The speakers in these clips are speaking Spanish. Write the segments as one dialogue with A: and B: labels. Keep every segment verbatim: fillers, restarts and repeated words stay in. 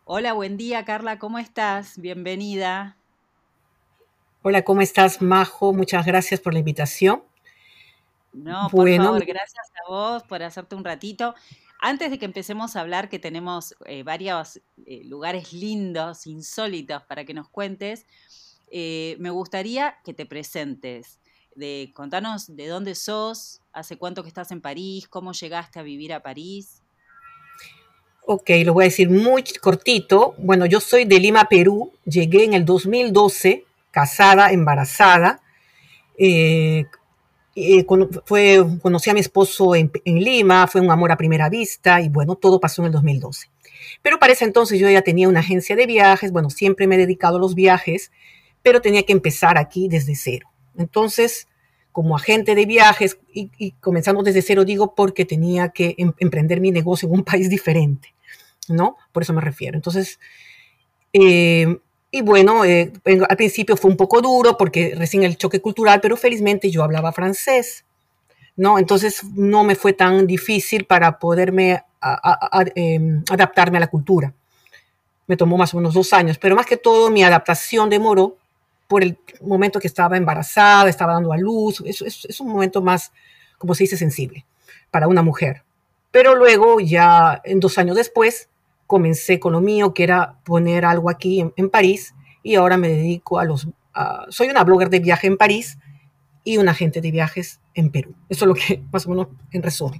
A: Hola, buen día, Carla, ¿cómo estás? Bienvenida.
B: Hola, ¿cómo estás, Majo? Muchas gracias por la invitación.
A: No, por
B: Bueno,
A: favor, gracias a vos por hacerte un ratito. Antes de que empecemos a hablar, que tenemos eh, varios eh, lugares lindos, insólitos para que nos cuentes, eh, me gustaría que te presentes. De, contanos de dónde sos, hace cuánto que estás en París, cómo llegaste a vivir a París.
B: ok, lo voy a decir muy cortito. Bueno, yo soy de Lima, Perú. Llegué en el dos mil doce, casada, embarazada. Eh, eh, cono- fue, conocí a mi esposo en, en Lima, fue un amor a primera vista y bueno, todo pasó en el dos mil doce. Pero para ese entonces yo ya tenía una agencia de viajes, bueno, siempre me he dedicado a los viajes, pero tenía que empezar aquí desde cero. Entonces, como agente de viajes y, y comenzando desde cero, digo porque tenía que em- emprender mi negocio en un país diferente, ¿no? Por eso me refiero. Entonces, eh, y bueno, eh, al principio fue un poco duro porque recién el choque cultural, pero felizmente yo hablaba francés, ¿no? Entonces no me fue tan difícil para poderme a, a, a, eh, adaptarme a la cultura. Me tomó más o menos dos años, pero más que todo mi adaptación demoró por el momento que estaba embarazada, estaba dando a luz. Es, es, es un momento más, como se dice, sensible para una mujer. Pero luego, ya en dos años después, comencé con lo mío, que era poner algo aquí en, en París, y ahora me dedico a los... a- soy una blogger de viaje en París y un agente de viajes en Perú. Eso es lo que más o menos en resumen.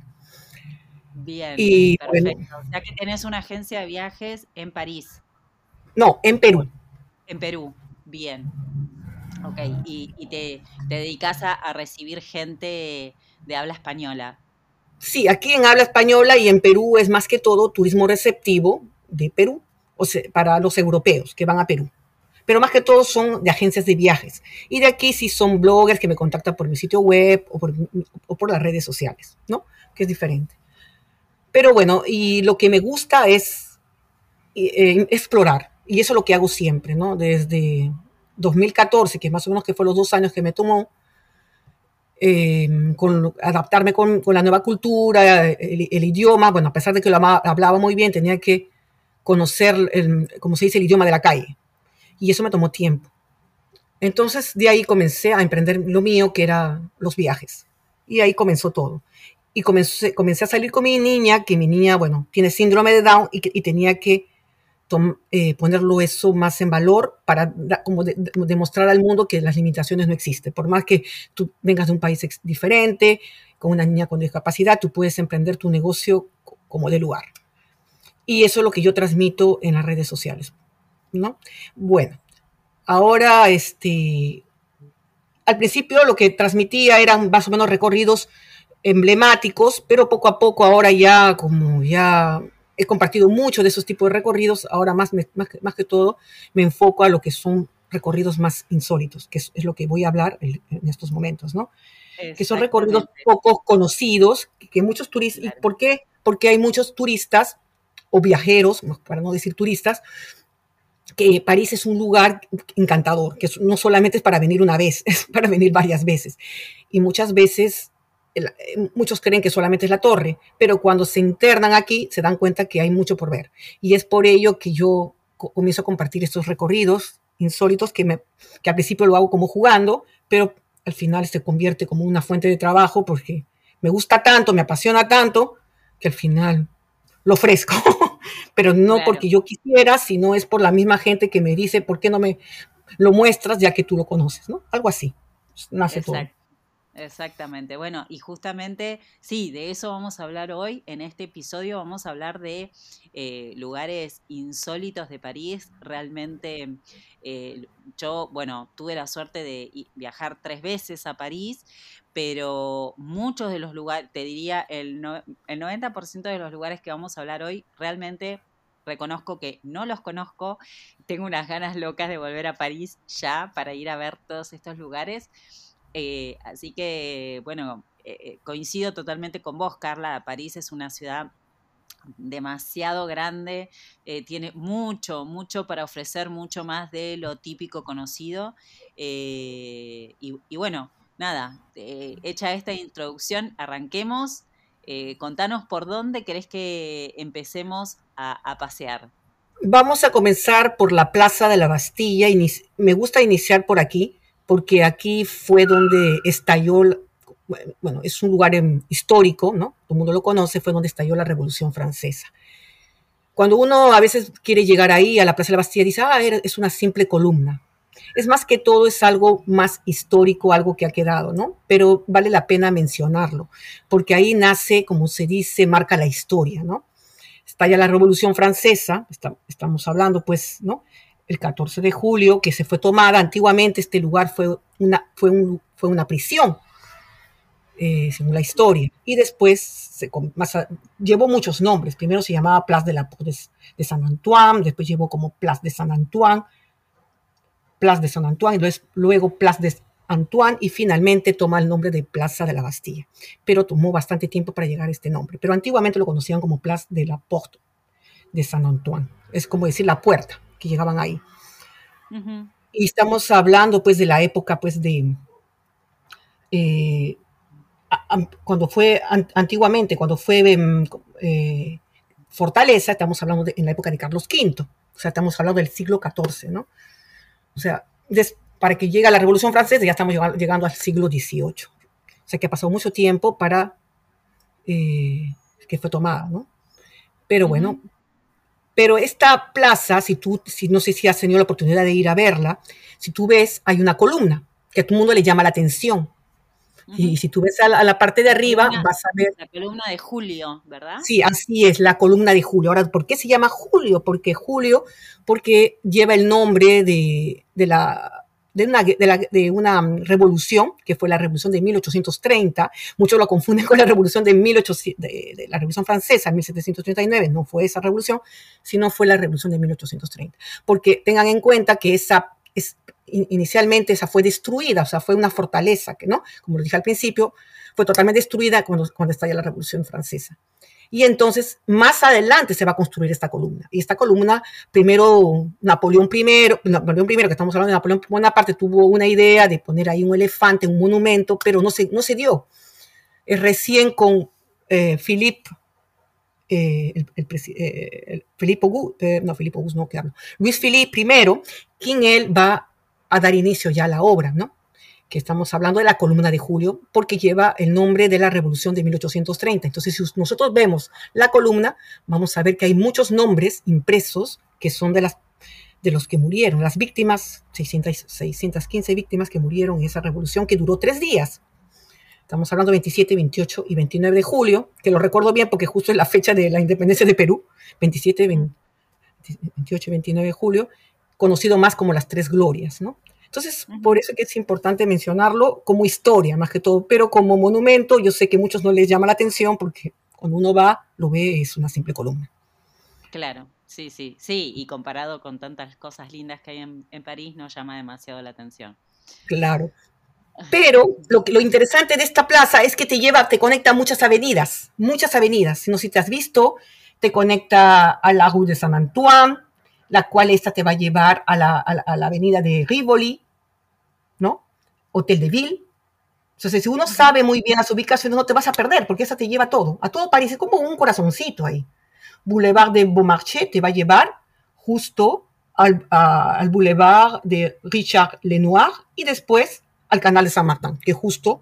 A: Bien,
B: Y bueno,
A: perfecto. O sea que tenés una agencia de viajes en París,
B: no, en
A: o
B: Perú.
A: en Perú. Bien. Ok, y, y te, te dedicas a, a recibir gente de habla española.
B: Sí, aquí en habla española y en Perú es más que todo turismo receptivo de Perú, o sea, para los europeos que van a Perú. Pero más que todo son de agencias de viajes. Y de aquí sí son bloggers que me contactan por mi sitio web o por, o por las redes sociales, ¿no? Que es diferente. Pero bueno, y lo que me gusta es eh, explorar. Y eso es lo que hago siempre, ¿no? Desde dos mil catorce, que más o menos que fue los dos años que me tomó, eh, con, adaptarme con, con, la nueva cultura, el, el, idioma. Bueno, a pesar de que lo hablaba muy bien, tenía que conocer, el, como se dice, el idioma de la calle. Y eso me tomó tiempo. Entonces, de ahí comencé a emprender lo mío, que era los viajes. Y ahí comenzó todo. Y comencé, comencé a salir con mi niña, que mi niña, bueno, tiene síndrome de Down y, que, y tenía que tom, eh, ponerlo eso más en valor para da, como de, de, demostrar al mundo que las limitaciones no existen. Por más que tú vengas de un país ex, diferente, con una niña con discapacidad, tú puedes emprender tu negocio como de lugar. Y eso es lo que yo transmito en las redes sociales, ¿no? Bueno, ahora, este, al principio lo que transmitía eran más o menos recorridos emblemáticos, pero poco a poco ahora ya como ya he compartido mucho de esos tipos de recorridos, ahora más, me, más, más, que todo me enfoco a lo que son recorridos más insólitos, que es, es lo que voy a hablar en, en, estos momentos, ¿no? Que son recorridos
A: Exactamente,
B: poco conocidos, que, que muchos turistas, ¿y
A: claro.
B: por qué? Porque hay muchos turistas o viajeros, para no decir turistas, que París es un lugar encantador, que no solamente es para venir una vez, es para venir varias veces. Y muchas veces, muchos creen que solamente es la torre, pero cuando se internan aquí se dan cuenta que hay mucho por ver. Y es por ello que yo comienzo a compartir estos recorridos insólitos que, me, que al principio lo hago como jugando, pero al final se convierte como una fuente de trabajo porque me gusta tanto, me apasiona tanto, que al final lo ofrezco. Pero no
A: Claro,
B: porque yo quisiera, sino es por la misma gente que me dice, ¿por qué no me lo muestras ya que tú lo conoces? ¿No? Algo así. Nace todo.
A: exacto. Exactamente. Bueno, y justamente, sí, de eso vamos a hablar hoy. En este episodio vamos a hablar de eh, lugares insólitos de París. Realmente, eh, yo, bueno, tuve la suerte de i- viajar tres veces a París, pero muchos de los lugares, te diría, el, no- el noventa por ciento de los lugares que vamos a hablar hoy, realmente reconozco que no los conozco. Tengo unas ganas locas de volver a París ya para ir a ver todos estos lugares. Eh, así que, bueno, eh, eh, coincido totalmente con vos, Carla. París es una ciudad demasiado grande, eh, tiene mucho, mucho para ofrecer, mucho más de lo típico conocido. Eh, y, y, bueno, nada, eh, hecha esta introducción, arranquemos. Eh, contanos por dónde querés que empecemos a, a pasear.
B: Vamos a comenzar por la Plaza de la Bastilla. Inici- me gusta iniciar por aquí, porque aquí fue donde estalló, bueno, es un lugar em, histórico, ¿no? Todo el mundo lo conoce, fue donde estalló la Revolución Francesa. Cuando uno a veces quiere llegar ahí a la Plaza de la Bastilla, dice, ah, es una simple columna. Es más que todo, es algo más histórico, algo que ha quedado, ¿no? Pero vale la pena mencionarlo, porque ahí nace, como se dice, marca la historia, ¿no? Estalla la Revolución Francesa, está, estamos hablando, pues, ¿no? El catorce de julio, que se fue tomada. Antiguamente este lugar fue una, fue un, fue una prisión, eh, según la historia. Y después se, más a, llevó muchos nombres. Primero se llamaba Place de la de, de San Antoine, después llevó como Place de San Antoine, Place de San Antoine, entonces, luego Place de Antoine y finalmente toma el nombre de Plaza de la Bastilla. Pero tomó bastante tiempo para llegar a este nombre. Pero antiguamente lo conocían como Place de la Porte de San Antoine. Es como decir la puerta que llegaban ahí.
A: Ujú.
B: Y estamos hablando pues de la época pues de eh, cuando fue antiguamente, cuando fue eh, fortaleza, estamos hablando de, en la época de Carlos quinto, o sea, estamos hablando del siglo catorce, ¿no? O sea, des, para que llegue a la Revolución Francesa ya estamos llegando, llegando al siglo dieciocho. O sea, que ha pasado mucho tiempo para eh, que fue tomada, ¿no? Pero
A: Ujú.
B: bueno, pero esta plaza, si tú, si no sé si has tenido la oportunidad de ir a verla, si tú ves, hay una columna que a todo el mundo le llama la atención. Y
A: Ujú.
B: si tú ves a la, a la parte de
A: La
B: arriba,
A: columna,
B: vas a ver,
A: la columna de Julio, ¿verdad?
B: sí, así es, la columna de Julio. Ahora, ¿por qué se llama Julio? Porque Julio, porque lleva el nombre de, de la, de una, de, la, de una revolución, que fue la revolución de mil ochocientos treinta. Muchos lo confunden con la revolución de, mil ochocientos, de, de la revolución francesa, mil setecientos treinta y nueve. No fue esa revolución, sino fue la revolución de mil ochocientos treinta. Porque tengan en cuenta que esa es, inicialmente esa fue destruida, o sea, fue una fortaleza que, ¿no? Como lo dije al principio, fue totalmente destruida cuando, cuando estalla la Revolución Francesa. Y entonces, más adelante se va a construir esta columna. Y esta columna, primero, Napoleón primero, Napoleón primero, que estamos hablando de Napoleón Bonaparte, tuvo una idea de poner ahí un elefante, un monumento, pero no se, no se dio. Es recién con eh, Philippe, eh, el, el, eh, el Filipe Auguste, eh, no, Filipe Auguste, no, que hablo, Luis Philippe primero, quien él va a dar inicio ya a la obra, ¿no? Que estamos hablando de la columna de Julio, porque lleva el nombre de la Revolución de mil ochocientos treinta. Entonces, si nosotros vemos la columna, vamos a ver que hay muchos nombres impresos que son de, las, de los que murieron, las víctimas, seiscientas, seiscientas quince víctimas que murieron en esa revolución que duró tres días. Estamos hablando veintisiete, veintiocho y veintinueve de julio, que lo recuerdo bien porque justo es la fecha de la independencia de Perú, veintisiete, veintiocho y veintinueve de julio, conocido más como las Tres Glorias, ¿no? Entonces, por
A: Ujú.
B: eso que es importante mencionarlo como historia, más que todo, pero como monumento, yo sé que a muchos no les llama la atención porque cuando uno va, lo ve, es una simple columna.
A: Claro, sí, sí, sí, y comparado con tantas cosas lindas que hay en, en París, no llama demasiado la atención.
B: Claro. Pero lo, lo interesante de esta plaza es que te lleva, te conecta a muchas avenidas, muchas avenidas. Si no sé si te has visto, te conecta a la Rue de Saint Antoine, la cual esta te va a llevar a la, a la, a la avenida de Rivoli, ¿no? Hotel de Ville. Entonces, si uno
A: Ujú.
B: sabe muy bien las ubicaciones, no te vas a perder, porque esa te lleva a todo. A todo París, es como un corazoncito ahí. Boulevard de Beaumarchais te va a llevar justo al, a, al Boulevard de Richard Lenoir y después al Canal de Saint-Martin, que justo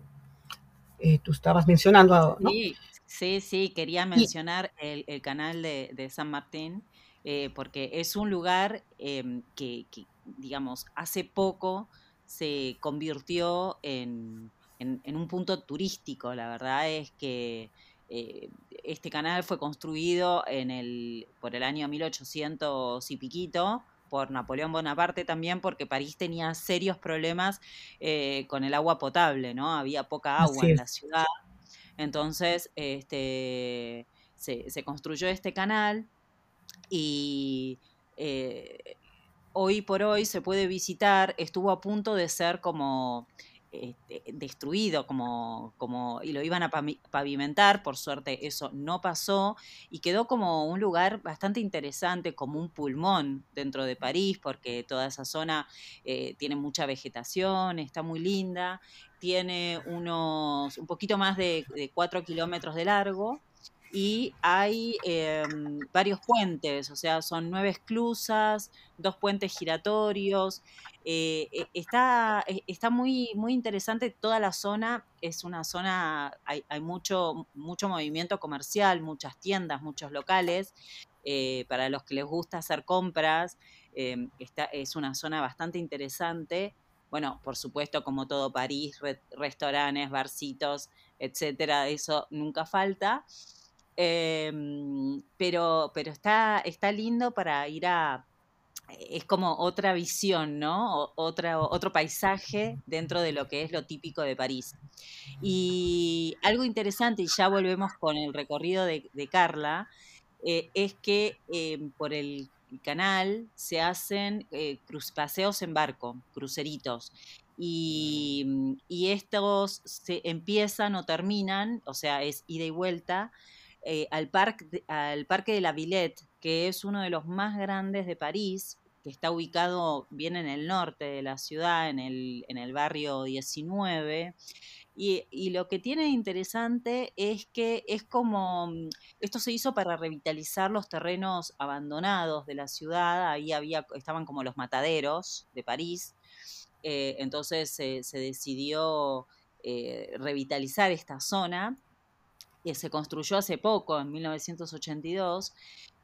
B: eh, tú estabas mencionando, ¿no?
A: Sí, sí, sí, quería
B: Y
A: mencionar el, el canal de, de San Martín, eh, porque es un lugar em, que, que, digamos, hace poco se convirtió en, en- en un punto turístico. La verdad es que eh, este canal fue construido en el, por el año mil ochocientos y piquito, por Napoleón Bonaparte también, porque París tenía serios problemas eh, con el agua potable, ¿no? Había poca agua
B: así
A: en la
B: es.
A: ciudad. Entonces, este, se, se construyó este canal y eh, hoy por hoy se puede visitar, estuvo a punto de ser como este, destruido, como, como, y lo iban a pavimentar, por suerte eso no pasó, y quedó como un lugar bastante interesante, como un pulmón dentro de París, porque toda esa zona eh, tiene mucha vegetación, está muy linda, tiene unos, un poquito más de, de cuatro kilómetros de largo, y hay eh, varios puentes, o sea, son nueve esclusas, dos puentes giratorios. Eh, e- está, e- está muy, muy interesante toda la zona, es una zona, hay, hay mucho, mucho movimiento comercial, muchas tiendas, muchos locales. Eh, para los que les gusta hacer compras, eh, esta es una zona bastante interesante. Bueno, por supuesto, como todo París, re- restaurantes, barcitos, etcétera, eso nunca falta. Eh, pero, pero está, está lindo para ir a, es como otra visión, ¿no? O- otra, otro paisaje dentro de lo que es lo típico de París. Y algo interesante, y ya volvemos con el recorrido de, de Carla, eh, es que eh, por el canal se hacen eh, cruz, paseos en barco, cruceritos. Y, mm, y estos se empiezan o terminan, o sea, es ida y vuelta, eh, al, parque, al Parque de la Villette, que es uno de los más grandes de París, que está ubicado bien en el norte de la ciudad, en el, en el barrio diecinueve. Y, y lo que tiene de interesante es que es como, mm, esto se hizo para revitalizar los terrenos abandonados de la ciudad, ahí había, estaban como los mataderos de París, eh, entonces se se decidió eh, revitalizar esta zona, que se construyó hace poco, en mil novecientos ochenta y dos,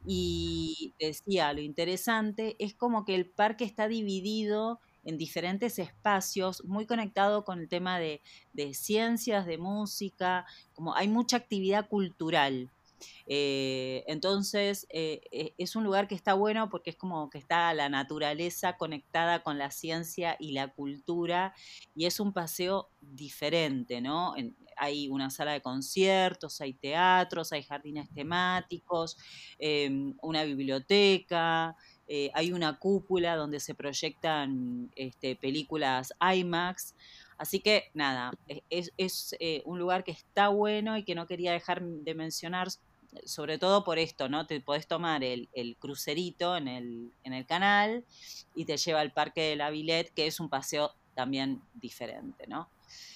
A: y decía, lo interesante es como que el parque está dividido en diferentes espacios, muy conectado con el tema de, de ciencias, de música, como hay mucha actividad cultural. Eh, entonces, eh, eh, es un lugar que está bueno porque es como que está la naturaleza conectada con la ciencia y la cultura y es un paseo diferente, ¿no? En- hay una sala de conciertos, hay teatros, hay jardines temáticos, eh, una biblioteca, eh, hay una cúpula donde se proyectan este, películas IMAX. Así que nada, es, es- es, eh, un lugar que está bueno y que no quería dejar de mencionar, sobre todo por esto, ¿no? Te podés tomar el, el crucerito en el, en el canal y te lleva al Parque de la Villette, que es un paseo también diferente, ¿no?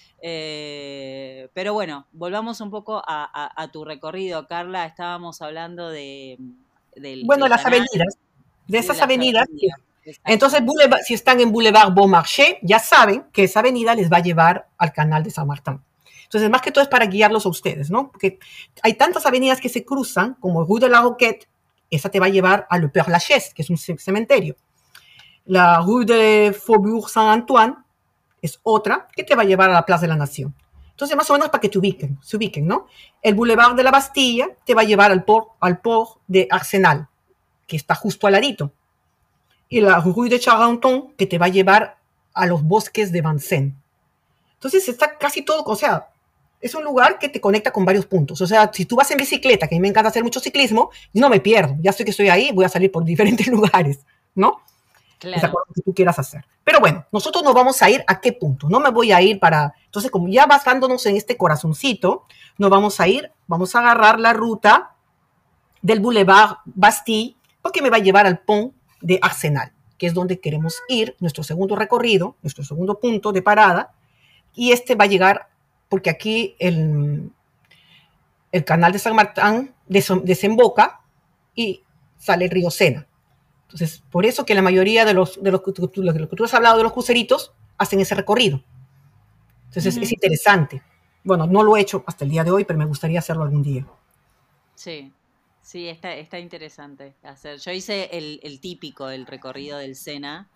A: Eh, pero bueno, volvamos un poco a, a- a tu recorrido, Carla. Estábamos hablando de, del,
B: Bueno,
A: del
B: las
A: canal
B: avenidas, de
A: y de
B: esas
A: las
B: avenidas, que-
A: avenidas.
B: entonces
A: Exacto.
B: Boulevard- si están en Boulevard Beaumarchais, ya saben que esa avenida les va a llevar al canal de San Martín. Entonces, más que todo es para guiarlos a ustedes, ¿no? Porque hay tantas avenidas que se cruzan, como Rue de la Roquette, esa te va a llevar a Le Père Lachaise, que es un cementerio. La Rue de Faubourg Saint-Antoine es otra que te va a llevar a la Plaza de la Nación. Entonces, más o menos para que te ubiquen, se ubiquen, ¿no? El Boulevard de la Bastilla te va a llevar al port, al port de Arsenal, que está justo al ladito. Y la Rue de Charenton, que te va a llevar a los bosques de Vincennes. Entonces, está casi todo, o sea, es un lugar que te conecta con varios puntos. O sea, si tú vas en bicicleta, que a mí me encanta hacer mucho ciclismo, no me pierdo. Ya estoy que estoy ahí, voy a salir por diferentes lugares, ¿no? Es de
A: Claro.
B: acuerdo a lo que tú quieras hacer. Pero bueno, nosotros nos vamos a ir a qué punto. No me voy a ir para. Entonces, como ya basándonos en este corazoncito, nos vamos a ir, vamos a agarrar la ruta del Boulevard Bastille, porque me va a llevar al Pont de Arsenal, que es donde queremos ir, nuestro segundo recorrido, nuestro segundo punto de parada. Y este va a llegar, porque aquí el, el canal de San Martín desemboca y sale el río Sena. Entonces, por eso que la mayoría de los, de los, de los que tú has hablado de los cruceritos hacen ese recorrido. Entonces, es
A: Ujú.
B: interesante. Bueno, no lo he hecho hasta el día de hoy, pero me gustaría hacerlo algún día.
A: Sí, sí, está, está interesante hacer. Yo hice el, el típico, el recorrido del Sena,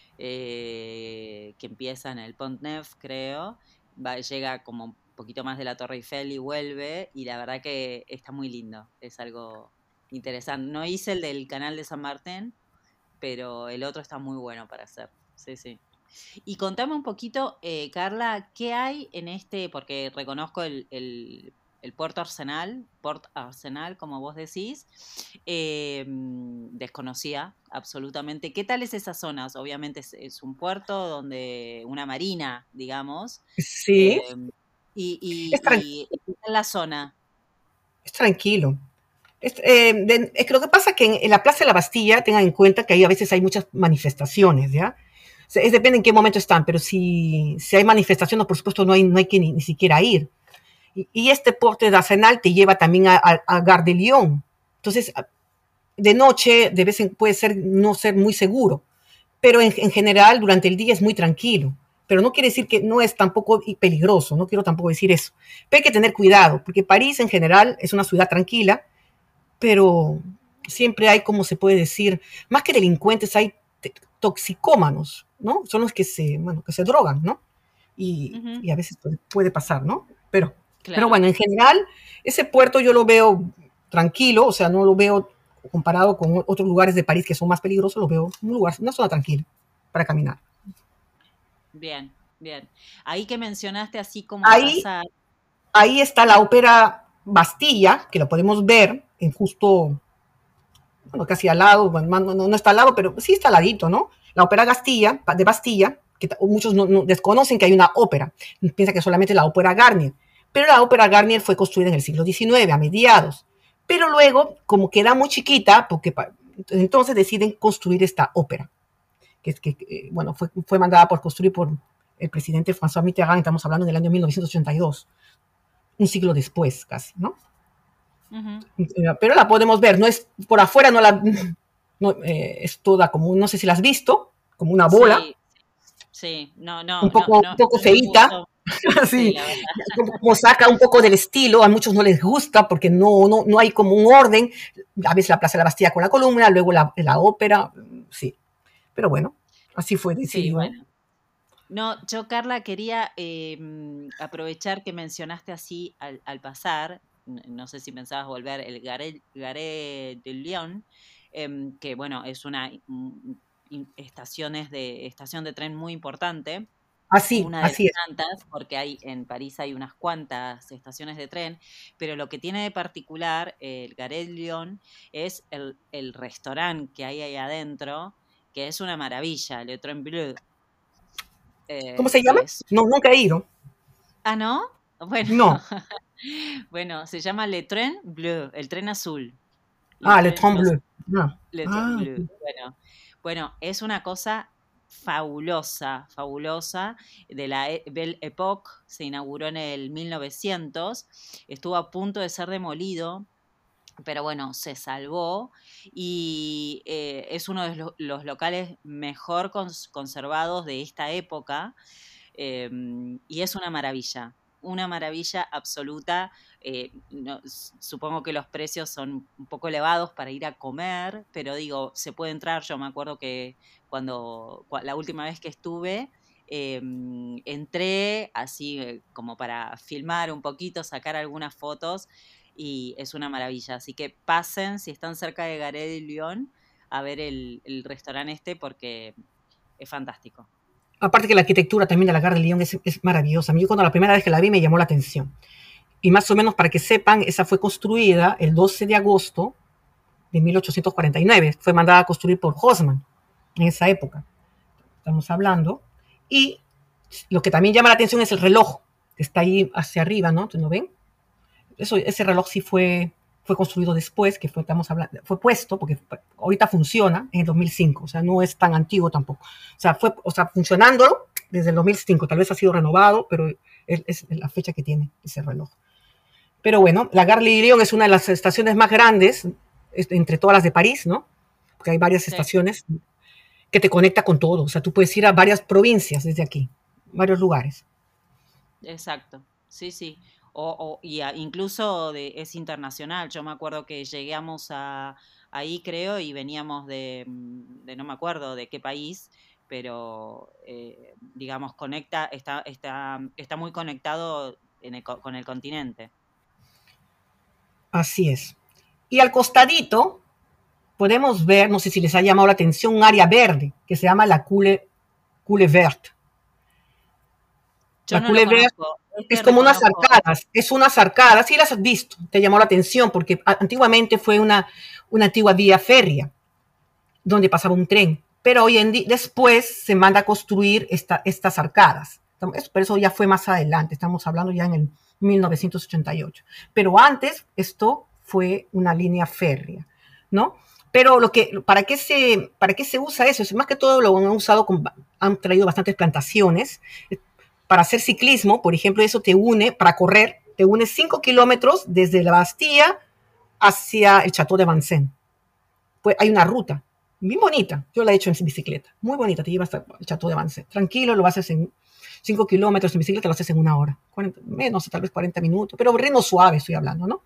A: eh, que empieza en el Pont Neuf, creo, va, llega como un poquito más de la Torre Eiffel y vuelve, y la verdad que está muy lindo, es algo interesante. No hice el del canal de San Martín, pero el otro está muy bueno para hacer. Sí, sí. Y contame un poquito, eh, Carla, ¿qué hay en este? Porque reconozco el, el- el Puerto Arsenal, Port Arsenal, como vos decís, eh, mm, desconocía absolutamente. ¿Qué tal es esas zonas? Obviamente es, es un puerto donde, una marina, digamos,
B: Sí,
A: eh, y,
B: es,
A: y,
B: tran
A: y, ¿qué tal la zona?
B: es tranquilo. Es, eh, de, es, que lo que pasa es que en, en, la Plaza de la Bastilla, tengan en cuenta que ahí a veces hay muchas manifestaciones, ¿ya? O sea, es depende en qué momento están, pero si, si hay manifestaciones, por supuesto, no hay, no hay que ni, ni siquiera ir. Y, y este puerto de Arsenal te lleva también a, a, a Gare de Lyon. Entonces, de noche de vez en, puede ser no ser muy seguro, pero en, en general durante el día es muy tranquilo. Pero no quiere decir que no es tampoco peligroso, no quiero tampoco decir eso. Pero hay que tener cuidado, porque París en general es una ciudad tranquila, pero siempre hay, como se puede decir, más que delincuentes, hay toxicómanos, ¿no? Son los que se, bueno, que se drogan, ¿no? Y,
A: Ujú,
B: y a veces puede, puede pasar, ¿no? Pero, pero
A: claro.
B: bueno, en general, ese puerto yo lo veo tranquilo, o sea, no lo veo comparado con otros lugares de París que son más peligrosos, lo veo un lugar, una zona tranquila para caminar.
A: Bien, bien. Ahí que mencionaste así como al
B: Ahí,
A: pasar.
B: ahí está la ópera Bastilla, que lo podemos ver en justo, bueno, casi al lado, bueno, no, no, no está al lado, pero sí está al ladito, ¿no? La ópera Bastilla, de Bastilla, que muchos no, no desconocen que hay una ópera, piensan que solamente la ópera Garnier, pero la ópera Garnier fue construida en el siglo diecinueve, a mediados, pero luego, como queda muy chiquita, porque entonces deciden construir esta ópera, que, que, que bueno, fue, fue mandada por construir por el presidente François Mitterrand, estamos hablando del año mil novecientos ochenta y dos, un siglo después casi, ¿no?
A: Ujú.
B: Pero la podemos ver, no es por afuera, no la, no, eh, es toda como, no sé si la has visto, como una bola,
A: Sí, sí, no,
B: un
A: no, no,
B: poco, un
A: no,
B: poco
A: no lo
B: feíta,
A: uso. Sí,
B: así,
A: la verdad.
B: como, como saca un poco del estilo, a muchos no les gusta porque no, no, no hay como un orden, a veces la Plaza de la Bastilla con la columna, luego la, la ópera, sí, pero bueno, así fue
A: Sí,
B: decidido.
A: bueno. No, yo, Carla, quería eh, mm, aprovechar que mencionaste así al, al pasar, n- no sé si pensabas volver, el Garé, Garé de Lyon, em, que bueno, es una mm, in- estaciones de, estación de tren muy importante,
B: Así,
A: una de las
B: así es.
A: tantas, porque hay en París hay unas cuantas estaciones de tren, pero lo que tiene de particular eh, el Garé de Lyon es el, el restaurante que hay ahí adentro, que es una maravilla, Le Train Bleu,
B: ¿Cómo
A: eh,
B: se llama?
A: que es...
B: No, nunca he ido.
A: Ah, ¿no? Bueno,
B: No.
A: bueno, se llama Le Train Bleu, el tren azul. Le
B: Ah, Le
A: Train, los,
B: Trombleu. Ah,
A: Le Train
B: ah,
A: Bleu. Bueno, bueno, es una cosa fabulosa, fabulosa, de la e- Belle Époque, se inauguró en el mil novecientos, estuvo a punto de ser demolido, pero bueno, se salvó y eh, es uno de los, los locales mejor cons- conservados de esta época. Eh, y es una maravilla, una maravilla absoluta. Eh, no, supongo que los precios son un poco elevados para ir a comer, pero digo, se puede entrar. Yo me acuerdo que cuando la última vez que estuve, eh, entré así eh, como para filmar un poquito, sacar algunas fotos y es una maravilla. Así que pasen si están cerca de Garé de Lyon a ver el, el restaurante este porque es fantástico.
B: aparte que la arquitectura también de la Gare de Lyon es, es maravillosa. Yo cuando la primera vez que la vi me llamó la atención. Y más o menos para que sepan, esa fue construida el doce de agosto de mil ochocientos cuarenta y nueve. Fue mandada a construir por Haussmann en esa época. Estamos hablando. Y lo que también llama la atención es el reloj, que está ahí hacia arriba, ¿no? ¿No ven? Eso, ese reloj sí fue, fue construido después, que fue, estamos hablando, fue puesto, porque ahorita funciona en el dos mil cinco, o sea, no es tan antiguo tampoco. O sea, fue, o sea, funcionando desde el dos mil cinco, tal vez ha sido renovado, pero es, es la fecha que tiene ese reloj. Pero bueno, la Gare de Lyon es una de las estaciones más grandes entre todas las de París, ¿no? Porque hay varias
A: Sí.
B: estaciones que te conecta con todo. O sea, tú puedes ir a varias provincias desde aquí, varios lugares.
A: Exacto, sí, sí. O, o- y a- incluso de, es internacional. Yo me acuerdo que llegamos a, ahí, creo, y veníamos de, mm, de no me acuerdo de qué país, pero eh, digamos, conecta, está, está, está muy conectado en el co- con el continente.
B: Así es. Y al costadito podemos ver, no sé si les ha llamado la atención, un área verde que se llama la Cule, Cule Verte.
A: Yo
B: La
A: no lo
B: Cule Verte
A: conozco.
B: es
A: Este
B: como unas
A: reconozco.
B: arcadas, es unas arcadas, sí las has visto, te llamó la atención, porque antiguamente fue una, una antigua vía férrea donde pasaba un tren, pero hoy en día, después se manda a construir esta, estas arcadas. Pero eso ya fue más adelante, estamos hablando ya en el mil novecientos ochenta y ocho. Pero antes esto fue una línea férrea, ¿no? Pero lo que, ¿para qué se, para qué se usa eso? Es más que todo lo han usado, con, han traído bastantes plantaciones para hacer ciclismo, por ejemplo, eso te une para correr, te une cinco kilómetros desde la Bastilla hacia el Château de Vincennes. Pues hay una ruta bien bonita, yo la he hecho en bicicleta, muy bonita, te lleva hasta el Château de Vincennes. Tranquilo, lo haces en cinco kilómetros en bicicleta, lo haces en una hora, cuarenta, menos, tal vez cuarenta minutos, pero ritmo suave estoy hablando, ¿no?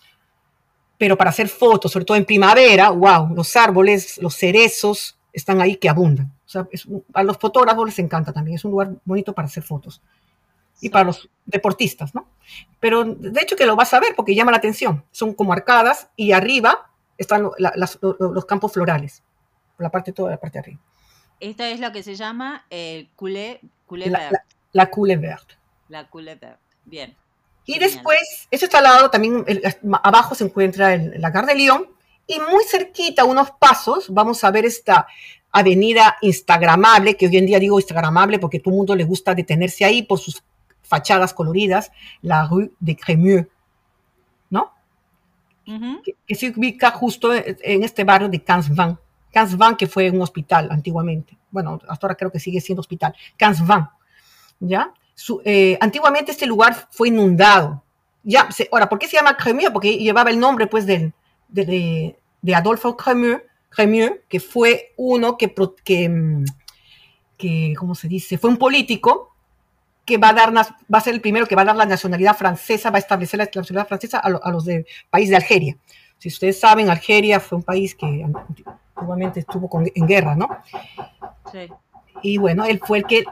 B: Pero para hacer fotos, sobre todo en primavera, wow, los árboles, los cerezos están ahí que abundan. O sea, es, a los fotógrafos les encanta también, es un lugar bonito para hacer fotos. Y sí, para los deportistas, ¿no? Pero de hecho que lo vas a ver porque llama la atención. Son como arcadas y arriba están la, las, los, los campos florales, por la parte, toda la parte de arriba.
A: Esto es lo que se llama el eh, culé, culé
B: la,
A: vert.
B: La, la culé vert.
A: La culé vert, bien.
B: Y genial. Después, eso está al lado también, el, abajo se encuentra el, la Gare de Lyon, y muy cerquita, unos pasos, vamos a ver esta avenida instagramable, que hoy en día digo instagramable porque a todo el mundo le gusta detenerse ahí por sus fachadas coloridas, la Rue de Crémieux, ¿no? Uh-huh. que, que se ubica justo en este barrio de Camps-Vin. Camps-Vin, que fue un hospital antiguamente. Bueno, hasta ahora creo que sigue siendo hospital. Camps-Vin, ¿ya? Su, eh, antiguamente este lugar fue inundado. Ya, se, ahora, ¿por qué se llama Crémieux? Porque llevaba el nombre, pues, del, de, de, de Adolphe Crémieux, Crémieux, que fue uno que, que, que, ¿cómo se dice? Fue un político que va a, dar, va a ser el primero que va a dar la nacionalidad francesa, va a establecer la nacionalidad francesa a, lo, a los del país de Algeria. Si ustedes saben, Algeria fue un país que antiguamente estuvo con, en guerra, ¿no? Sí. Y bueno, él fue el que,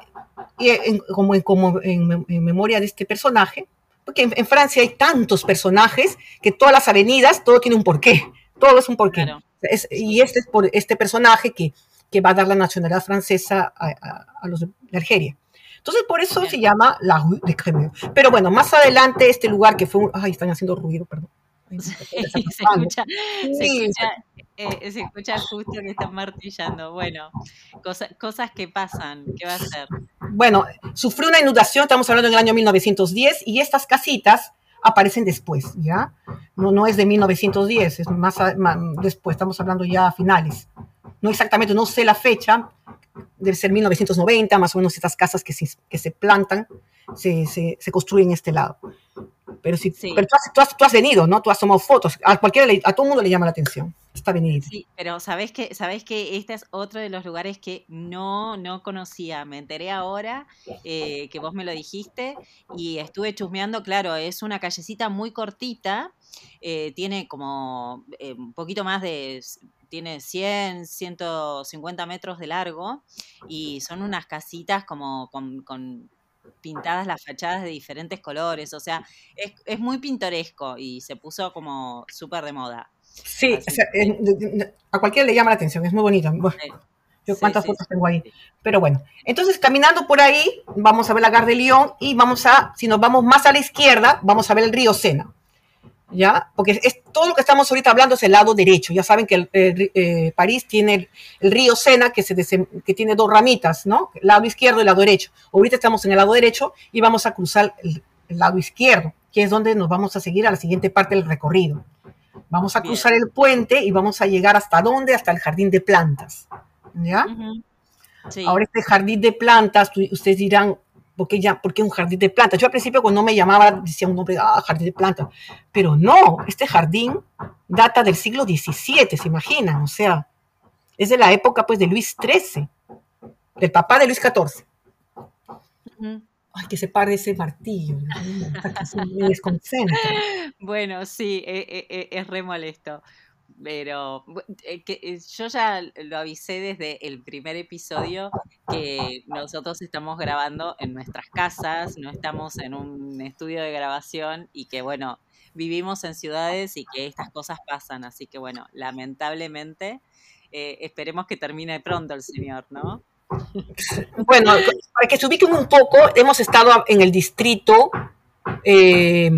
B: en, como, en, como en, en memoria de este personaje, porque en, en Francia hay tantos personajes que todas las avenidas, todo tiene un porqué, todo es un porqué. Claro. Es, y este es por este personaje que, que va a dar la nacionalidad francesa a, a, a los de Algeria. Entonces, por eso Bien. se llama la Rue de Crémieux. Pero bueno, más adelante este lugar que fue un... Ay, están haciendo ruido, perdón. Ay,
A: sí, se, escucha, sí. se, escucha, eh, se escucha justo que están martillando. Bueno, cosa, cosas que pasan, ¿qué va a hacer?
B: Bueno, sufrió una inundación, estamos hablando en el año mil novecientos diez, y estas casitas aparecen después, ¿ya? No, no es de mil novecientos diez, es más, más después, estamos hablando ya a finales. No exactamente, no sé la fecha, debe ser mil novecientos noventa, más o menos estas casas que se, que se plantan, se, se, se construyen en este lado. Pero, si, sí. pero tú, has, tú, has, tú has venido, ¿no? Tú has tomado fotos, a cualquiera, a todo el mundo le llama la atención esta avenida.
A: Sí, pero sabes que, sabes que este es otro de los lugares que no, no conocía, me enteré ahora eh, que vos me lo dijiste y estuve chusmeando, claro, es una callecita muy cortita, eh, tiene como eh, un poquito más de... tiene cien, ciento cincuenta metros de largo y son unas casitas como con, con pintadas las fachadas de diferentes colores, o sea, es, es muy pintoresco y se puso como súper de moda.
B: Sí, o sea, que... a cualquiera le llama la atención, es muy bonito. Bueno, sí. Yo sí, cuántas sí, fotos sí, tengo ahí. Sí. Pero bueno, entonces caminando por ahí, vamos a ver la Gare de Lyon y vamos a, si nos vamos más a la izquierda, vamos a ver el río Sena. ¿Ya? Porque es, todo lo que estamos ahorita hablando es el lado derecho. Ya saben que el, eh, eh, París tiene el, el río Sena que, se desem, que tiene dos ramitas, ¿no? El lado izquierdo y el lado derecho. Ahorita estamos en el lado derecho y vamos a cruzar el, el lado izquierdo, que es donde nos vamos a seguir a la siguiente parte del recorrido. Vamos a cruzar Bien. el puente y vamos a llegar hasta dónde, hasta el jardín de plantas. ¿Ya? Uh-huh. Sí. Ahora este jardín de plantas, ustedes dirán, ¿Por qué, ya, ¿Por qué un jardín de plantas? Yo al principio cuando no me llamaba decía un nombre, ah, jardín de plantas. Pero no, este jardín data del siglo diecisiete, ¿se imaginan? O sea, es de la época pues de Luis trece, del papá de Luis catorce. Uh-huh. Ay, que se pare ese martillo. Me desconcentra.
A: Bueno, sí, es, es, es re molesto. Pero eh, que, eh, yo ya lo avisé desde el primer episodio que nosotros estamos grabando en nuestras casas, no estamos en un estudio de grabación y que bueno, vivimos en ciudades y que estas cosas pasan, así que bueno, lamentablemente eh, esperemos que termine pronto el señor, ¿no?
B: Bueno, para que se ubiquen un poco, hemos estado en el distrito... Eh,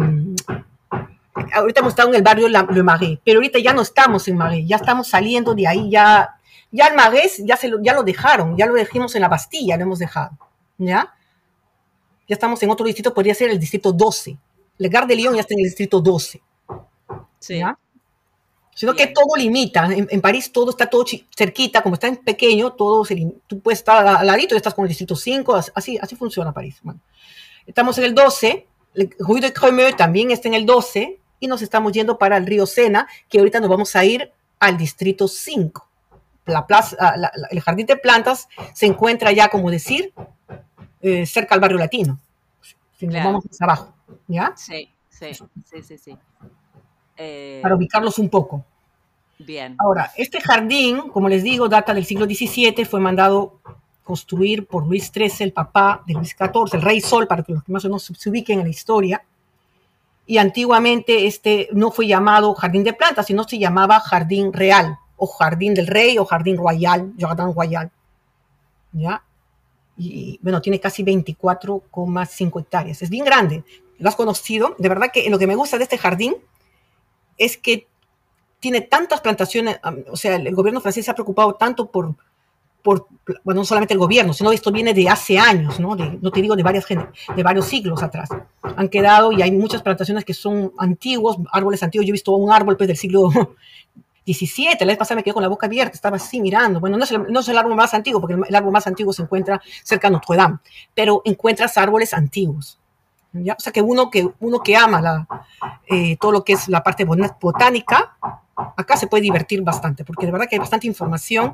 B: ahorita hemos estado en el barrio Le Marais, pero ahorita ya no estamos en Marais, ya estamos saliendo de ahí, ya, ya el Marais ya, se lo, ya lo dejaron, ya lo dejamos en la Bastilla, lo hemos dejado, ¿ya? Ya estamos en otro distrito, podría ser el distrito doce, la Gare de Lyon ya está en el distrito doce, sí. ¿Ya? Sino Bien. que todo limita, en, en París todo está todo cerquita, como está en pequeño, todo se, tú puedes estar al ladito y estás con el distrito cinco, así, así funciona París. Bueno, estamos en el doce. Rue de Cremeux también está en el doce y nos estamos yendo para el río Sena, que ahorita nos vamos a ir al distrito cinco. La plaza, la, la, el jardín de plantas se encuentra ya, como decir, eh, cerca al barrio latino. Si nos claro. vamos más abajo, ¿ya?
A: Sí, sí, sí, sí, sí. Eh...
B: Para ubicarlos un poco.
A: Bien.
B: Ahora, este jardín, como les digo, data del siglo diecisiete, fue mandado construir por Luis trece, el papá de Luis catorce, el rey Sol, para que los que más o menos se ubiquen en la historia. Y antiguamente este no fue llamado jardín de plantas, sino se llamaba jardín real, o jardín del rey, o jardín royal, jardín royal. ¿Ya? Y bueno, tiene casi veinticuatro coma cinco hectáreas. Es bien grande. ¿Lo has conocido? De verdad que lo que me gusta de este jardín es que tiene tantas plantaciones, o sea, el gobierno francés se ha preocupado tanto por, por bueno, no solamente el gobierno, sino esto viene de hace años, ¿no? De, no te digo de, varias, de varios siglos atrás. Han quedado y hay muchas plantaciones que son antiguos, árboles antiguos. Yo he visto un árbol pues, del siglo diecisiete, la vez pasada me quedé con la boca abierta, estaba así mirando. Bueno, no es, el, no es el árbol más antiguo, porque el árbol más antiguo se encuentra cerca de Notre Dame, pero encuentras árboles antiguos. ¿Ya? O sea que uno que, uno que ama la, eh, todo lo que es la parte botánica, acá se puede divertir bastante, porque de verdad que hay bastante información.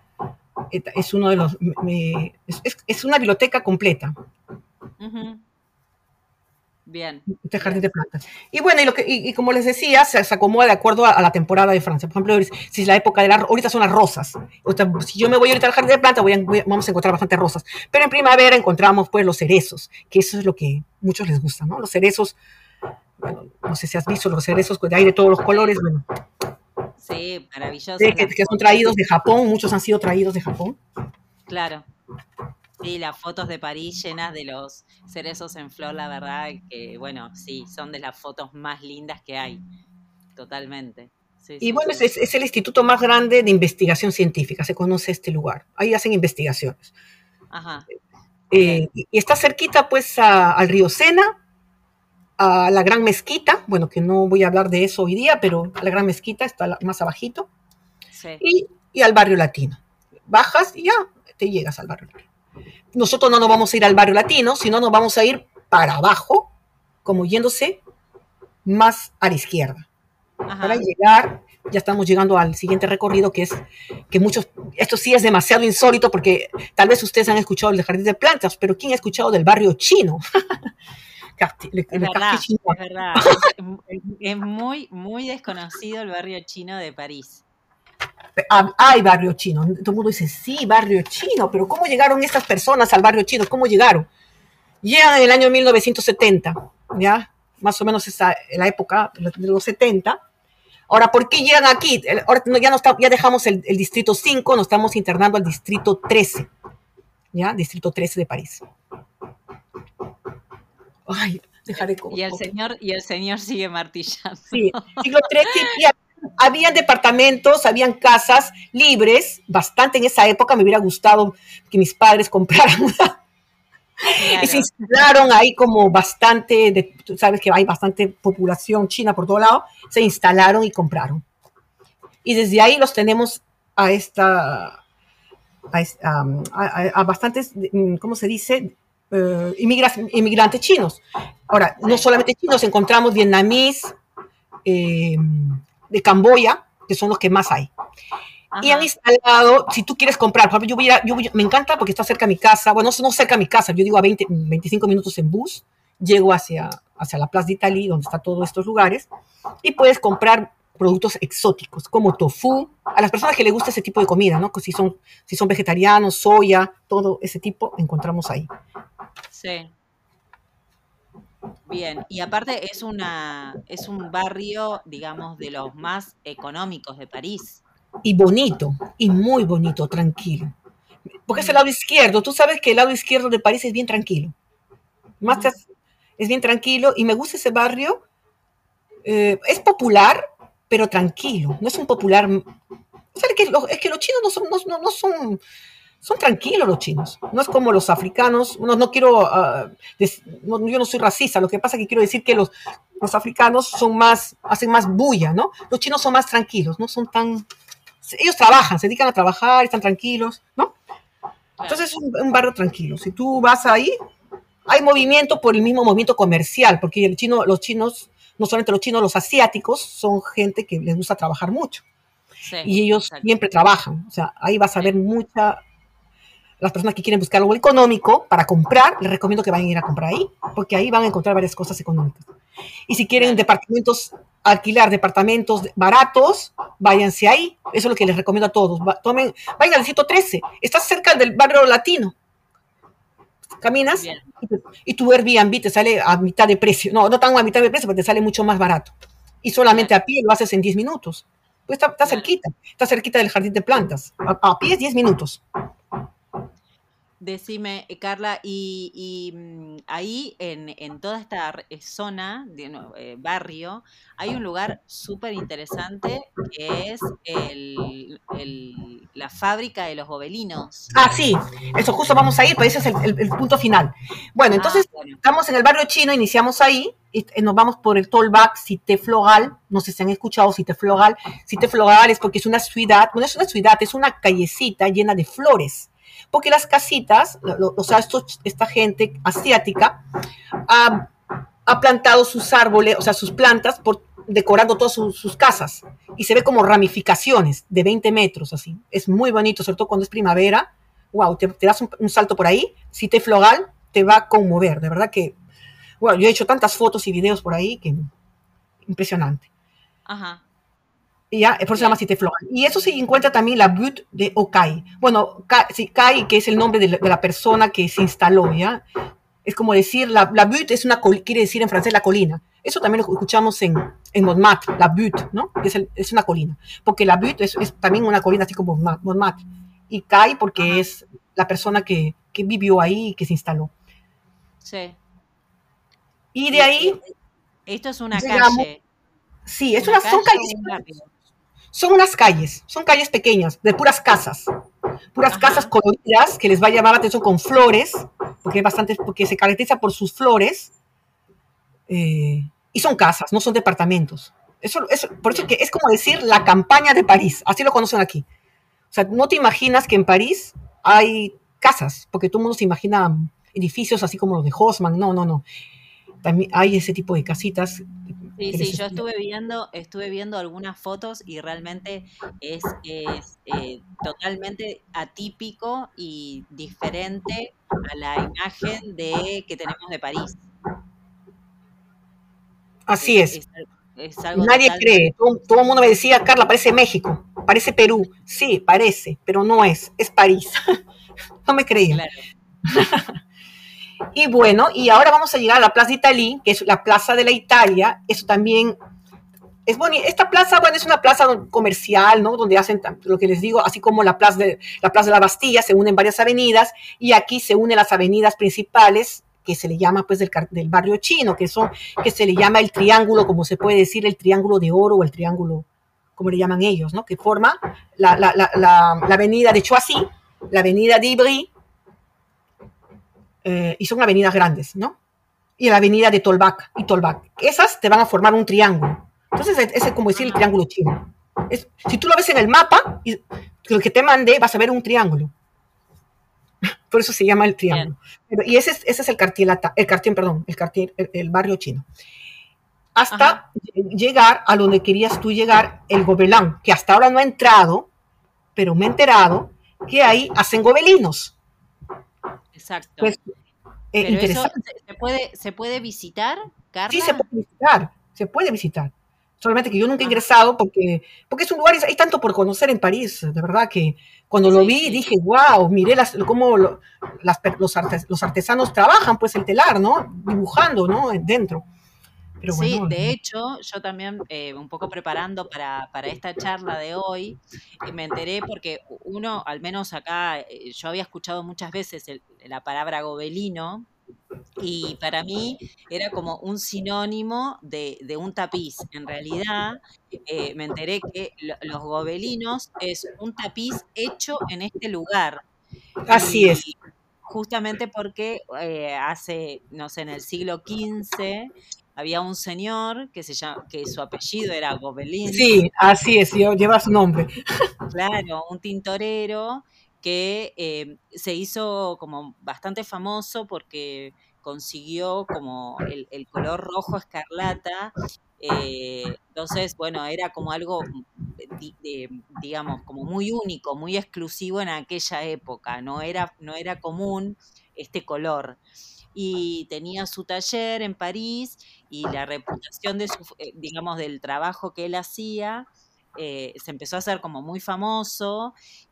B: Es uno de los, me, es, es una biblioteca completa.
A: Uh-huh. Bien.
B: Este jardín bien. de plantas. Y bueno, y, lo que, y, y como les decía, se, se acomoda de acuerdo a, a la temporada de Francia. Por ejemplo, si es la época de la, ahorita son las rosas. O sea, si yo me voy ahorita al jardín de plantas, voy a, voy a, vamos a encontrar bastantes rosas. Pero en primavera encontramos pues los cerezos, que eso es lo que a muchos les gusta, ¿no? Los cerezos, bueno, no sé si has visto los cerezos, hay de todos los colores, bueno.
A: Sí, maravilloso.
B: Que, que son traídos de Japón, muchos han sido traídos de Japón.
A: Claro. Sí, las fotos de París llenas de los cerezos en flor, la verdad que, bueno, sí, son de las fotos más lindas que hay, totalmente. Sí,
B: y
A: sí,
B: bueno,
A: sí.
B: Es, es el instituto más grande de investigación científica, se conoce este lugar, ahí hacen investigaciones.
A: Ajá.
B: Eh, y, y está cerquita pues a, al río Sena, a la Gran Mezquita, bueno, que no voy a hablar de eso hoy día, pero a la Gran Mezquita está la, más abajito,
A: sí.
B: y, y al barrio latino. Bajas y ya te llegas al barrio latino. Nosotros no nos vamos a ir al barrio latino, sino nos vamos a ir para abajo, como yéndose más a la izquierda. Ajá. Para llegar, ya estamos llegando al siguiente recorrido, que es que muchos, esto sí es demasiado insólito, porque tal vez ustedes han escuchado el jardín de plantas, pero ¿quién ha escuchado del barrio chino?
A: Es verdad, es verdad. Es, es muy, muy desconocido el barrio chino de París.
B: Hay barrio chino. Todo el mundo dice, sí, barrio chino, pero ¿cómo llegaron estas personas al barrio chino? ¿Cómo llegaron? Llegan en el año mil novecientos setenta, ¿ya? Más o menos esa, la época de los setenta. Ahora, ¿por qué llegan aquí? Ahora ya, no está, ya dejamos el, el distrito cinco, nos estamos internando al distrito trece, ¿ya? Distrito trece de París. Ay, dejaré como...
A: Y el señor, y el señor sigue martillando.
B: Sí, siglo trece, y habían departamentos, habían casas libres, bastante en esa época. Me hubiera gustado que mis padres compraran una. Claro. Y se instalaron ahí como bastante, de, tú sabes que hay bastante población china por todo lado, se instalaron y compraron. Y desde ahí los tenemos a esta, a, a, a, a bastantes, ¿cómo se dice? Uh, inmigrantes chinos. Ahora, no solamente chinos, encontramos vietnamíes, eh, de Camboya, que son los que más hay. Ajá. Y han instalado, si tú quieres comprar, por ejemplo, yo voy a, yo voy, me encanta porque está cerca de mi casa, bueno, no cerca de mi casa, yo digo a veinte, veinticinco minutos en bus, llego hacia, hacia la Plaza d'Italie, donde están todos estos lugares, y puedes comprar productos exóticos, como tofu, a las personas que les gusta ese tipo de comida, ¿no? Si son, si son vegetarianos, soya, todo ese tipo, encontramos ahí.
A: Sí. Bien, y aparte es una es un barrio, digamos, de los más económicos de París.
B: Y bonito, y muy bonito, tranquilo. Porque es el lado izquierdo. Tú sabes que el lado izquierdo de París es bien tranquilo. Más uh-huh. Es bien tranquilo y me gusta ese barrio. Eh, es popular, pero tranquilo. No es un popular... O sea, es que los, es que los chinos no son... No, no son Son tranquilos los chinos, no es como los africanos. No, no quiero, uh, des, no, yo no soy racista, lo que pasa es que quiero decir que los, los africanos son más, hacen más bulla, ¿no? Los chinos son más tranquilos, no son tan, ellos trabajan, se dedican a trabajar, están tranquilos, ¿no? Entonces es un, un barrio tranquilo. Si tú vas ahí, hay movimiento por el mismo movimiento comercial, porque el chino, los chinos, no solamente los chinos, los asiáticos, son gente que les gusta trabajar mucho.
A: Sí,
B: Y ellos
A: exacto.
B: siempre trabajan. O sea, ahí vas a
A: Sí,
B: ver mucha, las personas que quieren buscar algo económico para comprar, les recomiendo que vayan a ir a comprar ahí, porque ahí van a encontrar varias cosas económicas. Y si quieren
A: claro.
B: departamentos, alquilar departamentos baratos, váyanse ahí. Eso es lo que les recomiendo a todos. Va, tomen, vayan al distrito trece, estás cerca del barrio latino. Caminas
A: Bien,
B: y, tu- y tu Airbnb te sale a mitad de precio. No, no tan a mitad de precio, pero te sale mucho más barato. Y solamente
A: claro,
B: a pie lo haces en diez minutos. Pues está, está
A: claro.
B: cerquita, está cerquita del jardín de plantas. A, a pie es diez minutos.
A: Decime, eh, Carla, y, y, mm, ahí en, en toda esta re- eh, zona, de, no, eh, barrio, hay un lugar súper interesante que es el, el- la fábrica de los gobelinos.
B: Ah, sí, eso justo vamos a ir, pues ese es el, el- el punto final. Bueno,
A: Ah,
B: entonces
A: bueno,
B: estamos en el barrio chino, iniciamos ahí, y, y nos vamos por el Tollback Cité Floral, no sé si han escuchado Cité Floral. Cité Floral es porque es una ciudad, bueno, es una ciudad, es una callecita llena de flores, porque las casitas, lo- lo- o sea, estos- esta gente asiática ha, ha plantado sus árboles, o sea, sus plantas, por, decorando todas sus, sus casas. Y se ve como ramificaciones de veinte metros, así. Es muy bonito, sobre todo cuando es primavera. Wow, te, te das un, un, salto por ahí. Cité Floral te va a conmover, de verdad que. Bueno, yo he hecho tantas fotos y videos por ahí que impresionante.
A: ajá,
B: Y ya, por eso se llama
A: bien,
B: Cité Floral. Y eso se encuentra también la Butte de Okai. Bueno, Kai, sí, Kai, que es el nombre de la, de la persona que se instaló, ¿ya? Es como decir, la, la butte es una, quiere decir en francés la colina. Eso también lo escuchamos en, en Montmartre, la butte, ¿no? Es, el, es una colina. Porque la butte es, es, también una colina así como Montmartre. Y Kai porque
A: ajá,
B: es la persona que, que vivió ahí y que se instaló.
A: sí.
B: Y de
A: Y eh,
B: ahí
A: esto es una
B: llegamos,
A: calle,
B: sí, es
A: una
B: una, son
A: calle o
B: calles,
A: un barrio.
B: son unas calles, son calles pequeñas, de puras casas, puras casas
A: Ajá,
B: coloridas que les va a llamar la atención con flores, porque, bastante, porque se caracteriza por sus flores. Eh, y son casas, no son departamentos. Eso, eso, por eso que
A: bien,
B: es como decir la campaña de París, así lo conocen aquí. O sea, no te imaginas que en París hay casas, porque todo el mundo se imagina edificios así como los de Haussmann, no, no, no. También hay ese tipo de casitas
A: sí,
B: que
A: sí,
B: les
A: yo
B: estoy...
A: estuve viendo, estuve viendo algunas fotos y realmente es, es eh, totalmente atípico y diferente a la imagen de que tenemos de París.
B: Así
A: Es,
B: es.
A: es, al- es algo
B: Nadie
A: totalmente
B: cree. Todo, todo el mundo me decía, Carla, parece México, parece Perú. Sí, parece, pero no es, es París. No me creían.
A: claro.
B: Y bueno, y ahora vamos a llegar a la Plaza Italie, que es la Plaza de la Italia. Eso también es bonito. Esta plaza, bueno, es una plaza comercial, ¿no? Donde hacen lo que les digo, así como la plaza de la, plaza de la Bastilla, se unen varias avenidas y aquí se unen las avenidas principales que se le llama pues del, del barrio chino, que son, que se le llama el triángulo, como se puede decir, el triángulo de oro o el triángulo, como le llaman ellos, ¿no? Que forma la, la, la, la, la avenida de Choisy, la avenida de Ivry, eh, y son avenidas grandes, ¿no? Y la avenida de Tolbac y Tolbac. Esas te van a formar un triángulo. Entonces, ese es como decir el
A: Ajá,
B: triángulo chino. Es, si tú lo ves en el mapa, y lo que te mandé, vas a ver un triángulo. Por eso se llama el
A: bien,
B: triángulo. Pero, y ese es, ese es el cartier, el cartier, perdón, el cartier, el, el barrio chino.
A: ajá,
B: Hasta llegar a donde querías tú llegar, el gobelán, que hasta ahora no ha entrado, pero me he enterado que ahí hacen gobelinos.
A: exacto.
B: Pues, eh,
A: Pero eso
B: interesante.
A: se, se puede, se puede visitar,
B: Sí, se
A: Carla.
B: puede visitar, se puede visitar. Solamente que yo nunca he
A: Ajá,
B: ingresado porque, porque es un lugar, hay tanto por conocer en París, de verdad que cuando lo
A: sí,
B: vi
A: sí.
B: dije, wow, miré las, cómo lo, las, los, artes, los artesanos trabajan pues el telar, ¿no? Dibujando, ¿no? Dentro. Pero
A: Sí,
B: bueno,
A: de hecho, yo también, eh, un poco preparando para, para esta charla de hoy, eh, me enteré porque uno, al menos acá, eh, yo había escuchado muchas veces el- la palabra gobelino y para mí era como un sinónimo de, de un tapiz. En realidad, eh, me enteré que lo- los gobelinos es un tapiz hecho en este lugar.
B: así es.
A: Y justamente porque eh, hace, no sé, en el siglo quince había un señor que se llama, que su apellido era Gobelins,
B: Sí, así es, lleva su nombre.
A: claro, un tintorero que eh, se hizo como bastante famoso porque consiguió como el, el color rojo escarlata. Eh, entonces, bueno, era como algo, di- de- digamos, como muy único, muy exclusivo en aquella época, no era, no era común este color. Y tenía su taller en París y la reputación de su, eh, digamos, del trabajo que él hacía, eh, se empezó a hacer como muy famoso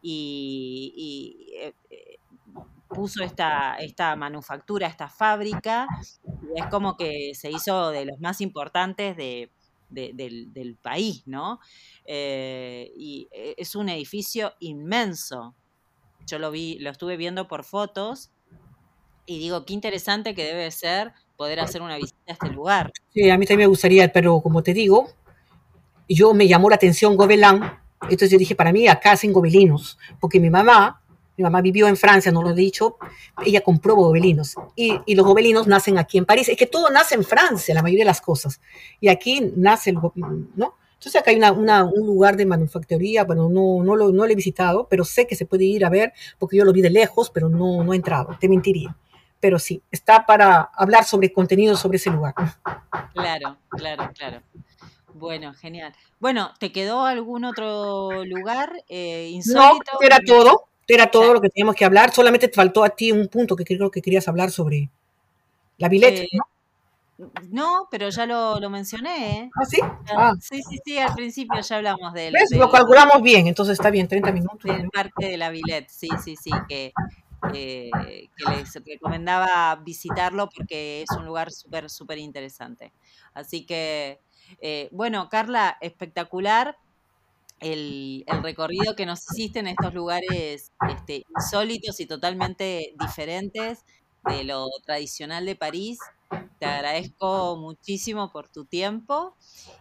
A: y, y, eh, eh, puso esta, esta manufactura, esta fábrica, y es como que se hizo de los más importantes de, de- del, del país, ¿no? Eh, y eh, es un edificio inmenso. Yo lo vi, lo estuve viendo por fotos y digo, qué interesante que debe ser poder hacer una visita a este lugar.
B: Sí, a mí también me gustaría, pero como te digo, yo me llamó la atención Gobelán, entonces yo dije, para mí acá hacen gobelinos, porque mi mamá, mi mamá vivió en Francia, no lo he dicho, ella compró gobelinos, y, y los gobelinos nacen aquí en París, es que todo nace en Francia, la mayoría de las cosas, y aquí nace el, ¿no? Entonces acá hay una, una, un lugar de manufactoría, bueno, no, no, lo, no lo he visitado, pero sé que se puede ir a ver, porque yo lo vi de lejos, pero no, no he entrado, te mentiría. Pero sí, está para hablar sobre contenido sobre ese lugar.
A: Claro, claro, claro. Bueno, genial. Bueno, ¿te quedó algún otro lugar eh,
B: No,
A: insólito?
B: era todo, era todo
A: Ya,
B: lo que teníamos que hablar. Solamente te faltó a ti un punto que creo que querías hablar sobre la Villette,
A: eh,
B: ¿no?
A: no, pero ya lo, lo mencioné, ¿eh?
B: ¿Ah, sí?
A: Ya-
B: Ah,
A: sí, sí, sí, al principio ya hablamos del,
B: ¿ves? Lo
A: del,
B: calculamos bien, entonces está bien, treinta minutos.
A: del Parque de la Villette. Sí, sí, sí, que, eh, que les recomendaba visitarlo porque es un lugar súper, súper interesante. Así que, eh, bueno, Carla, espectacular el, el recorrido que nos hiciste en estos lugares este, insólitos y totalmente diferentes de lo tradicional de París. Te agradezco muchísimo por tu tiempo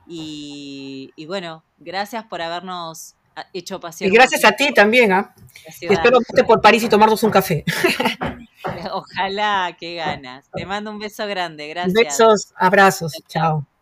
A: y, y bueno, gracias por habernos ah, hecho
B: Y
A: pasear un
B: gracias a
A: poquito
B: ti también, ¿ah?
A: la
B: Y
A: ciudad.
B: espero verte por París y tomarnos un café.
A: Ojalá, qué ganas. Te mando un beso grande, gracias.
B: Besos, abrazos,
A: Chao, chao.
B: chao.